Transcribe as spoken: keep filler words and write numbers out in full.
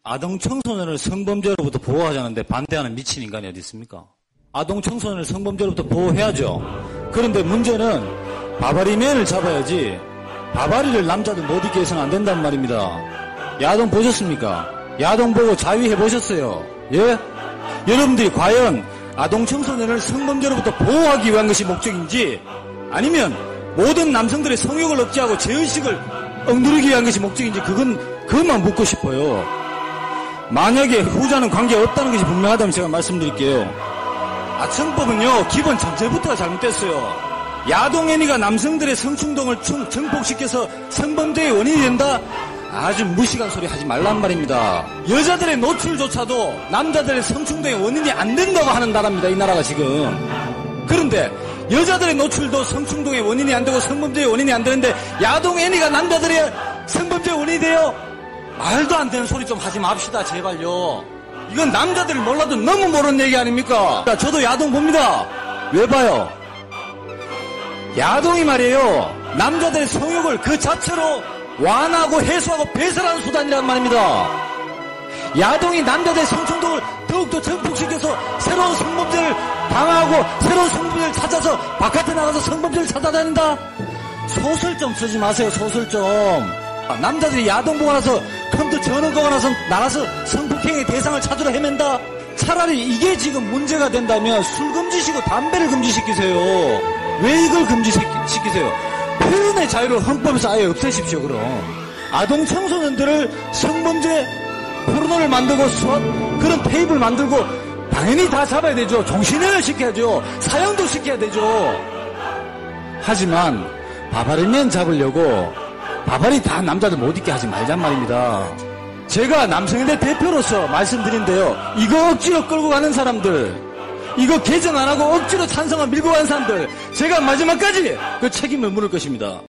아동 청소년을 성범죄로부터 보호하자는데 반대하는 미친 인간이 어디 있습니까? 아동 청소년을 성범죄로부터 보호해야죠. 그런데 문제는 바바리맨을 잡아야지 바바리를 남자들 못 입게 해서는 안 된단 말입니다. 야동 보셨습니까? 야동 보고 자위해 보셨어요? 예? 여러분들이 과연 아동 청소년을 성범죄로부터 보호하기 위한 것이 목적인지 아니면 모든 남성들의 성욕을 억제하고 제의식을 억누르기 위한 것이 목적인지 그건 그것만 묻고 싶어요. 만약에 후자는 관계없다는 것이 분명하다면 제가 말씀드릴게요. 아청법은요 기본 전제부터가 잘못됐어요. 야동 애니가 남성들의 성충동을 증폭시켜서 성범죄의 원인이 된다? 아주 무식한 소리 하지 말란 말입니다. 여자들의 노출조차도 남자들의 성충동의 원인이 안 된다고 하는 나라입니다. 이 나라가 지금. 그런데 여자들의 노출도 성충동의 원인이 안 되고 성범죄의 원인이 안 되는데 야동 애니가 남자들의 성범죄의 원인이 돼요? 말도 안 되는 소리 좀 하지 맙시다 제발요. 이건 남자들이 몰라도 너무 모르는 얘기 아닙니까? 저도 야동 봅니다. 왜 봐요? 야동이 말이에요 남자들의 성욕을 그 자체로 완화하고 해소하고 배설하는 수단이란 말입니다. 야동이 남자들의 성충동을 더욱더 증폭시켜서 새로운 성범죄를 당하고 새로운 성범죄를 찾아서 바깥에 나가서 성범죄를 찾아다닌다? 소설 좀 쓰지 마세요. 소설 좀. 남자들이 야동 보고 나서 컴퓨터 전원 끄고 나서 나가서 성폭행의 대상을 찾으러 헤맨다? 차라리 이게 지금 문제가 된다면 술 금지시키고 담배를 금지시키세요. 왜 이걸 금지시키세요? 표현의 자유를 헌법에서 아예 없애십시오. 그럼 아동 청소년들을 성범죄 포르노를 만들고 수학 그런 테이프를 만들고 당연히 다 잡아야 되죠. 종신형을 시켜야죠. 사형도 시켜야 되죠. 하지만 바바리맨 잡으려고 바바리 다 남자들 못 입게 하지 말란 말입니다. 제가 남성인대 대표로서 말씀드린데요. 이거 억지로 끌고 가는 사람들, 이거 개정 안 하고 억지로 찬성을 밀고 가는 사람들, 제가 마지막까지 그 책임을 물을 것입니다.